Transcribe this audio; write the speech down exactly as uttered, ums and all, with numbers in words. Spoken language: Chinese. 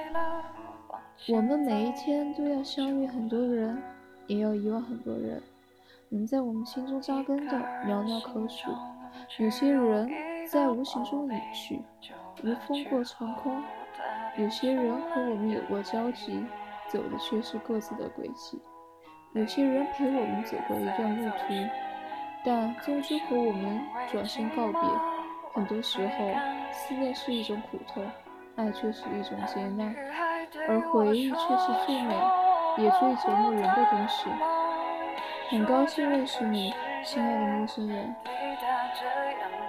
我们每一天都要相遇很多人，也要遗忘很多人。能在我们心中扎根的寥寥可数，有些人在无形中隐去，如风过长空；有些人和我们有过交集，走的却是各自的轨迹；有些人陪我们走过一段路途，但终究和我们转身告别。很多时候，思念是一种苦痛，爱却是一种劫难，而回忆却是最美也最折磨人的东西。很高兴认识你，亲爱的陌生人。